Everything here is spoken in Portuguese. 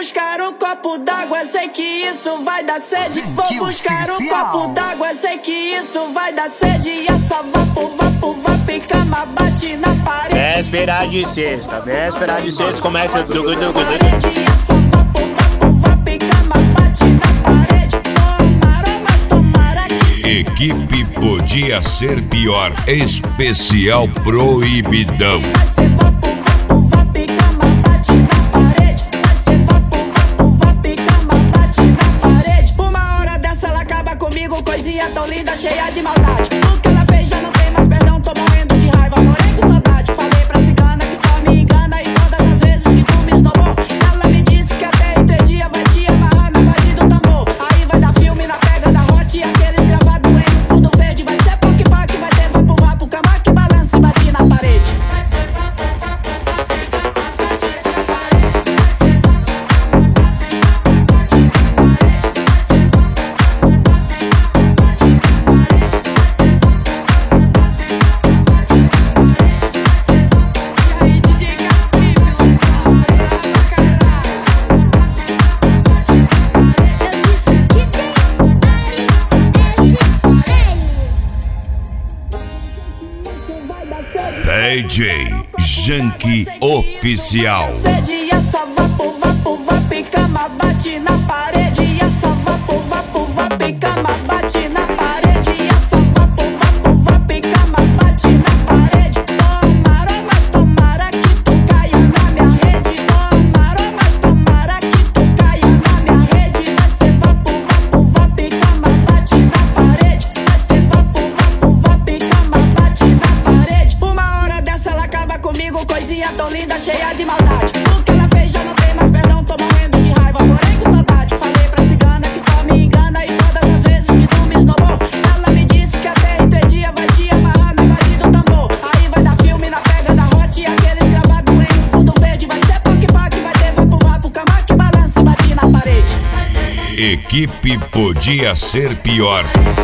buscar um copo d'água, sei que isso vai dar sede. Vou buscar um copo d'água, sei que isso vai dar sede. E essa vapo, cama bate na parede. Véspera de sexta, começa o dugu. E essa vapo, cama bate na parede. Tomara, mas tomara que... Equipe podia ser pior. Especial Proibidão. Vai ser vapo, cama bate na parede. Vai ser vapo, cama bate na parede. Uma hora dessa ela acaba comigo, coisinha tão linda, cheia de maldade. O que ela fez já não tem mais perdão, tô morrendo de raiva, morrendo de saudade. Falei pra cigana que só me engana, e todas as vezes que tu me esnobou, ela me disse que até em 3 dias vai te amarrar na base do tambor. Aí vai dar filme na pega da hot, e aqueles gravados em fundo verde. Vai ser poc, vai ter vapo, cama que balança e bate na parede. DJ Janky Oficial. E essa vapo, cama bate na parede. E essa vapo, cama bate na parede. E essa vapo, cama bate na parede. Tomara, mas tomara que tu caia na minha rede. Tomara, mas tomara que tu caia na minha rede. Vai ser vapo, cama bate na parede. Vai ser vapo, cama bate na parede. Uma hora dessa ela acaba comigo, coisinha tão linda, cheia de maldade. O que ela fez já não tem mais perdão, tô morrendo de raiva, morrendo de saudade. Falei pra cigana que só me engana, e todas as vezes que tu me esnobou, ela me disse que até em 3 dias vai te amarrar na base do tambor. Aí vai dar filme na pega da hot, e aqueles gravados em fundo verde. Vai ser poc, vai ter vapo, cama que balança e bate na parede. Equipe podia ser pior.